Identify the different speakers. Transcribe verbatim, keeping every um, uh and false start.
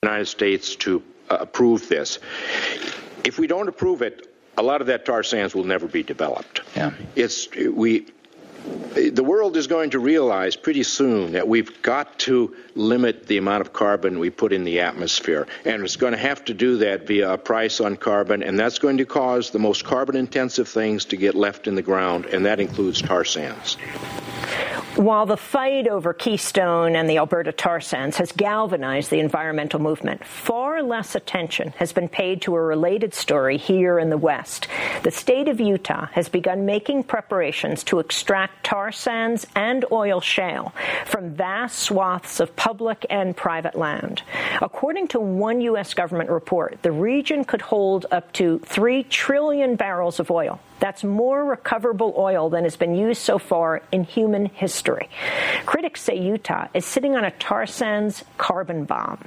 Speaker 1: United States to uh, approve this. If we don't approve it, a lot of that tar sands will never be developed.
Speaker 2: Yeah.
Speaker 1: It's we. The world is going to realize pretty soon that we've got to limit the amount of carbon we put in the atmosphere, and it's going to have to do that via a price on carbon, and that's going to cause the most carbon-intensive things to get left in the ground, and that includes tar sands.
Speaker 3: While the fight over Keystone and the Alberta tar sands has galvanized the environmental movement, far less attention has been paid to a related story here in the West. The state of Utah has begun making preparations to extract tar sands and oil shale from vast swaths of public and private land. According to one U S government report, the region could hold up to three trillion barrels of oil. That's more recoverable oil than has been used so far in human history. Critics say Utah is sitting on a tar sands carbon bomb.